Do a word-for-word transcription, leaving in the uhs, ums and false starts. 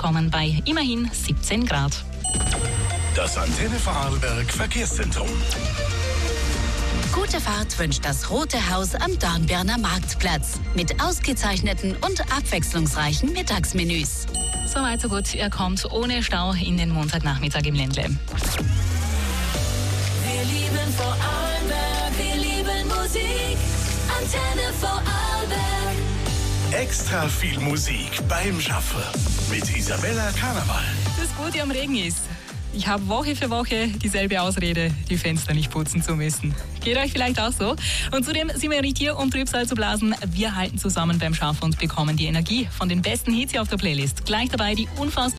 angekommen bei immerhin siebzehn Grad. Das Antenne Vorarlberg Verkehrszentrum. Gute Fahrt wünscht das Rote Haus am Dornbirner Marktplatz mit ausgezeichneten und abwechslungsreichen Mittagsmenüs. Soweit so gut, ihr kommt ohne Stau in den Montagnachmittag im Ländle. Wir lieben Vorarlberg, wir lieben Musik, Antenne Vorarlberg. Extra viel Musik beim Schaffen mit Isabella Karneval. Das Gute am Regen ist, ich habe Woche für Woche dieselbe Ausrede, die Fenster nicht putzen zu müssen. Geht euch vielleicht auch so? Und zudem sind wir nicht hier, um Trübsal zu blasen. Wir halten zusammen beim Schaffen und bekommen die Energie von den besten Hits hier auf der Playlist. Gleich dabei die unfassbar